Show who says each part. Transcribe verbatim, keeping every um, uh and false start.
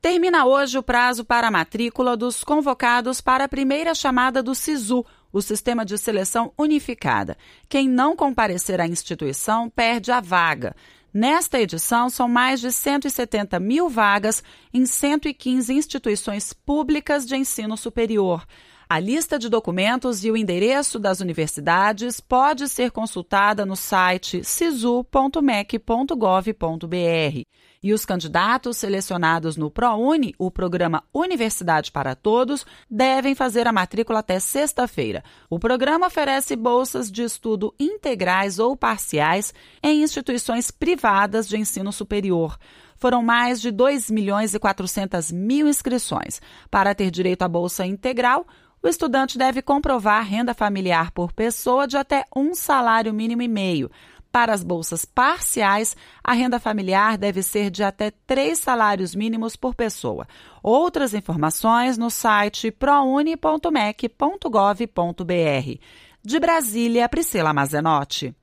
Speaker 1: Termina hoje o prazo para a matrícula dos convocados para a primeira chamada do SISU, o Sistema de Seleção Unificada. Quem não comparecer à instituição perde a vaga. Nesta edição, são mais de cento e setenta mil vagas em cento e quinze instituições públicas de ensino superior. A lista de documentos e o endereço das universidades pode ser consultada no site sisu ponto mec ponto gov ponto br. E os candidatos selecionados no ProUni, o programa Universidade para Todos, devem fazer a matrícula até sexta-feira. O programa oferece bolsas de estudo integrais ou parciais em instituições privadas de ensino superior. Foram mais de dois milhões e quatrocentas mil inscrições. Para ter direito à bolsa integral, o estudante deve comprovar renda familiar por pessoa de até um salário mínimo e meio. Para as bolsas parciais, a renda familiar deve ser de até três salários mínimos por pessoa. Outras informações no site prouni ponto mec ponto gov ponto br. De Brasília, Priscila Mazenotti.